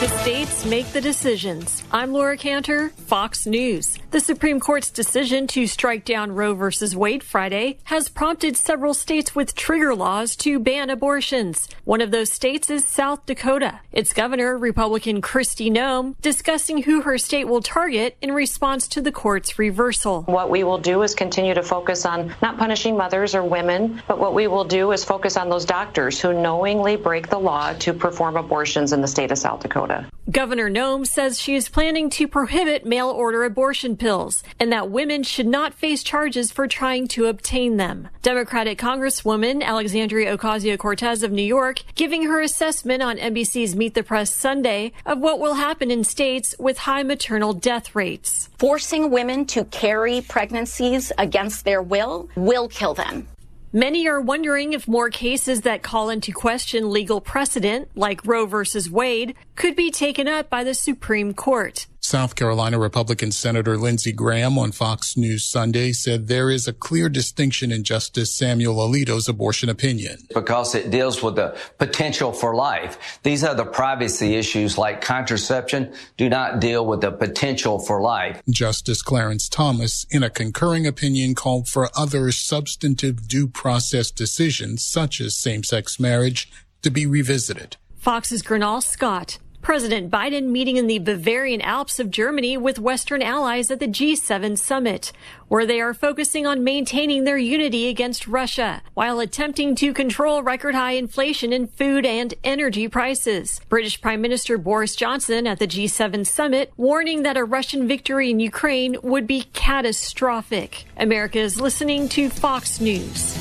The states make the decisions. I'm Laura Cantor, Fox News. The Supreme Court's decision to strike down Roe v. Wade Friday has prompted several states with trigger laws to ban abortions. One of those states is South Dakota. Its governor, Republican Kristi Noem, discussing who her state will target in response to the court's reversal. What we will do is continue to focus on not punishing mothers or women, but what we will do is focus on those doctors who knowingly break the law to perform abortions in the state of South Dakota. Governor Noem says she is planning to prohibit mail-order abortion pills and that women should not face charges for trying to obtain them. Democratic Congresswoman Alexandria Ocasio-Cortez of New York giving her assessment on NBC's Meet the Press Sunday of what will happen in states with high maternal death rates. Forcing women to carry pregnancies against their will kill them. Many are wondering if more cases that call into question legal precedent, like Roe v. Wade, could be taken up by the Supreme Court. South Carolina Republican Senator Lindsey Graham on Fox News Sunday said there is a clear distinction in Justice Samuel Alito's abortion opinion. Because it deals with the potential for life. These other privacy issues like contraception do not deal with the potential for life. Justice Clarence Thomas, in a concurring opinion, called for other substantive due process decisions, such as same-sex marriage, to be revisited. Fox's Gernal Scott. President Biden meeting in the Bavarian Alps of Germany with Western allies at the G7 summit, where they are focusing on maintaining their unity against Russia while attempting to control record-high inflation in food and energy prices. British Prime Minister Boris Johnson at the G7 summit warning that a Russian victory in Ukraine would be catastrophic. America is listening to Fox News.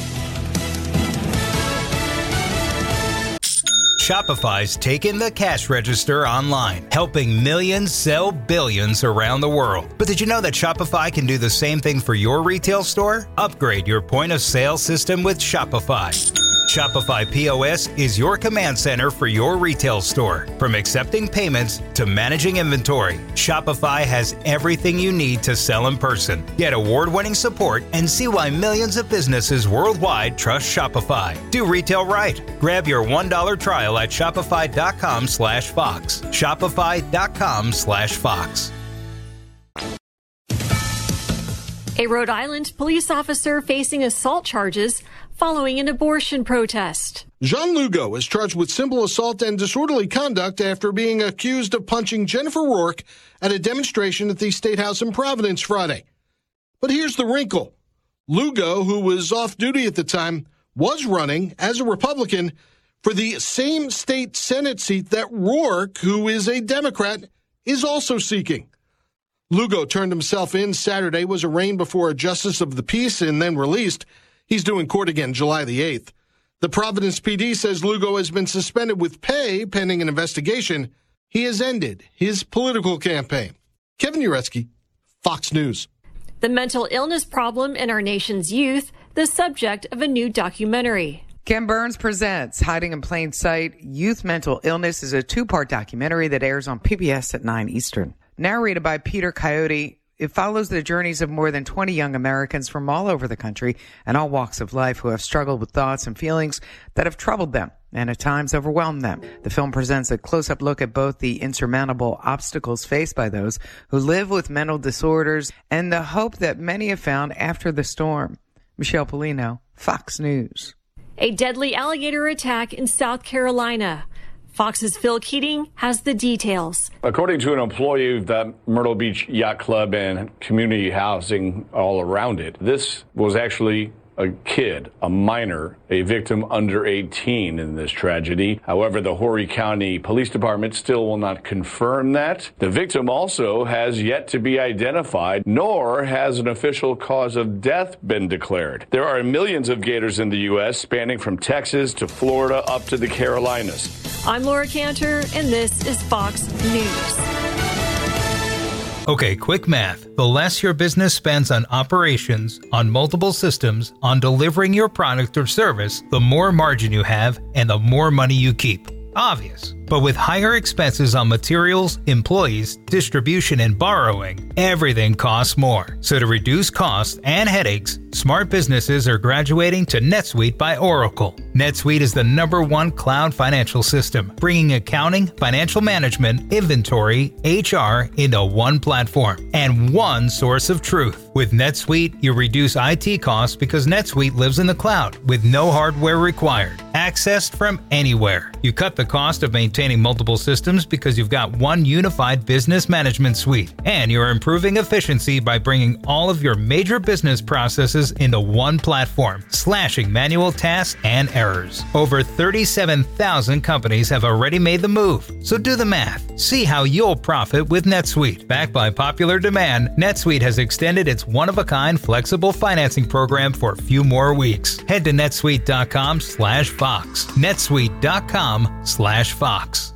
Shopify's taken the cash register online, helping millions sell billions around the world. But did you know that Shopify can do the same thing for your retail store? Upgrade your point of sale system with Shopify. Shopify POS is your command center for your retail store. From accepting payments to managing inventory, Shopify has everything you need to sell in person. Get award-winning support and see why millions of businesses worldwide trust Shopify. Do retail right. Grab your $1 trial at shopify.com/Fox. Shopify.com/Fox. A Rhode Island police officer facing assault charges following an abortion protest. Jean Lugo is charged with simple assault and disorderly conduct after being accused of punching Jennifer Rourke at a demonstration at the State House in Providence Friday. But here's the wrinkle. Lugo, who was off duty at the time, was running as a Republican for the same state Senate seat that Rourke, who is a Democrat, is also seeking. Lugo turned himself in Saturday, was arraigned before a justice of the peace and then released. He's due in court again July the 8th. The Providence PD says Lugo has been suspended with pay pending an investigation. He has ended his political campaign. Kevin Uretsky, Fox News. The mental illness problem in our nation's youth, the subject of a new documentary. Ken Burns presents Hiding in Plain Sight. Youth Mental Illness is a two-part documentary that airs on PBS at 9 Eastern. Narrated by Peter Coyote, it follows the journeys of more than 20 young Americans from all over the country and all walks of life who have struggled with thoughts and feelings that have troubled them and at times overwhelmed them. The film presents a close-up look at both the insurmountable obstacles faced by those who live with mental disorders and the hope that many have found after the storm. Michelle Polino, Fox News. A deadly alligator attack in South Carolina. Fox's Phil Keating has the details. According to an employee of the Myrtle Beach Yacht Club and community housing all around it, this was actually a kid, a minor, a victim under 18 in this tragedy. However, the Horry County Police Department still will not confirm that. The victim also has yet to be identified, nor has an official cause of death been declared. There are millions of gators in the U.S., spanning from Texas to Florida up to the Carolinas. I'm Laura Cantor, and this is Fox News. Okay, quick math. The less your business spends on operations, on multiple systems, on delivering your product or service, the more margin you have and the more money you keep. Obvious. But with higher expenses on materials, employees, distribution, and borrowing, everything costs more. So to reduce costs and headaches, smart businesses are graduating to NetSuite by Oracle. NetSuite is the #1 cloud financial system, bringing accounting, financial management, inventory, HR into one platform and one source of truth. With NetSuite, you reduce IT costs because NetSuite lives in the cloud with no hardware required, accessed from anywhere. You cut the cost of maintaining multiple systems because you've got one unified business management suite, and you're improving efficiency by bringing all of your major business processes into one platform, slashing manual tasks and errors. Over 37,000 companies have already made the move, so do the math. See how you'll profit with NetSuite. Backed by popular demand, NetSuite has extended its one-of-a-kind flexible financing program for a few more weeks. Head to netsuite.com/Fox. netsuite.com/Fox.